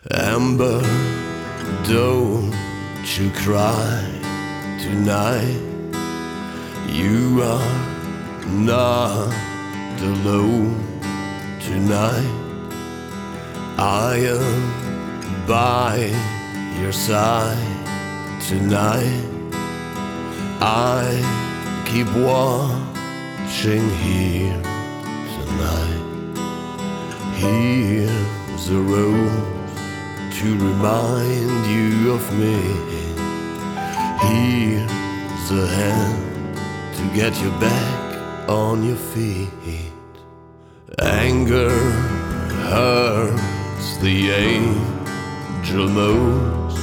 Amber, don't you cry tonight. You are not alone tonight. I am by your side tonight. I keep watching here tonight. Here's a rose to remind you of me. Here's a hand to get you back on your feet. Anger hurts the angel most.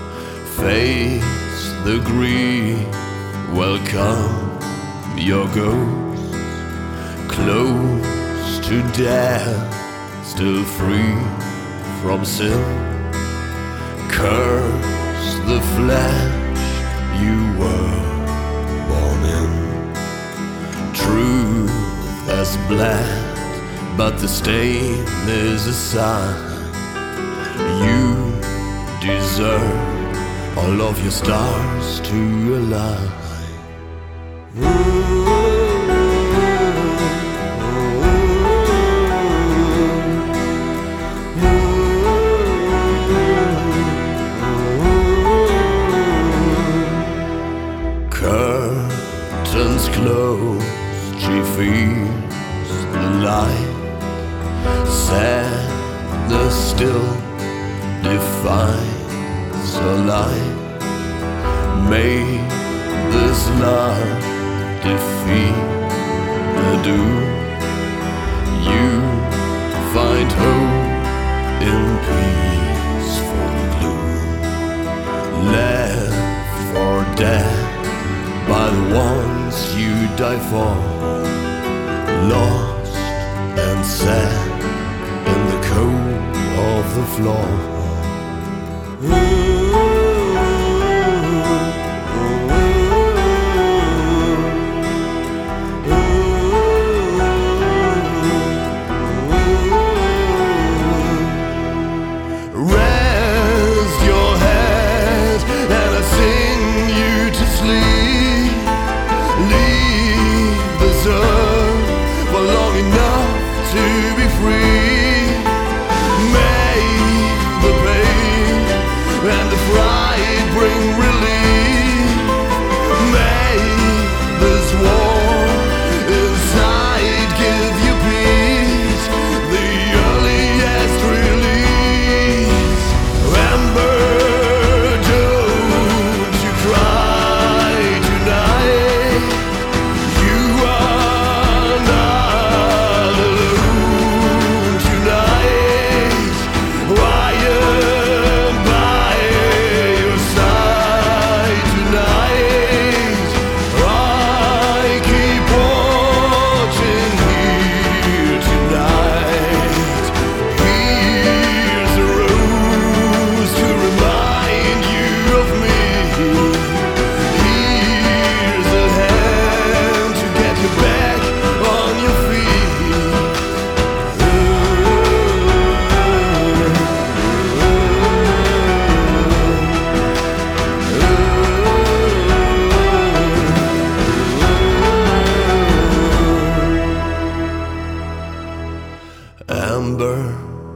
Face the grief, welcome your ghost. Close to death, still free from sin. Curse the flesh you were born in. Truth has bled, but the stain is a sign. You deserve all of your stars to align. Curtains closed, she feels the light. Sadness still defines her life. May this love defeat the doom. You find hope in peaceful gloom. Left for dead by the ones you die for. Lost and sad in the cold of the floor. Rest your head and I sing you to sleep. Leave this earth for long enough to be free. Make the pain and the fright bring relief. Make this war inside give you peace. The earliest release. Amber, don't you cry tonight. You are not alone tonight. I am by your side tonight. I keep watching here tonight. Here's a rose to remind you of me. Here's a hand to get you back on your feet. Amber,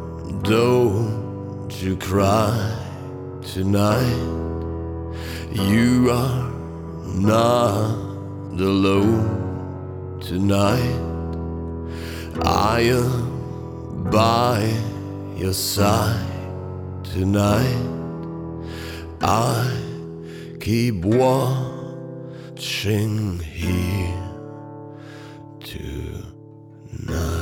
don't you cry tonight. You are not alone tonight. I am by your side tonight. I keep watching here tonight.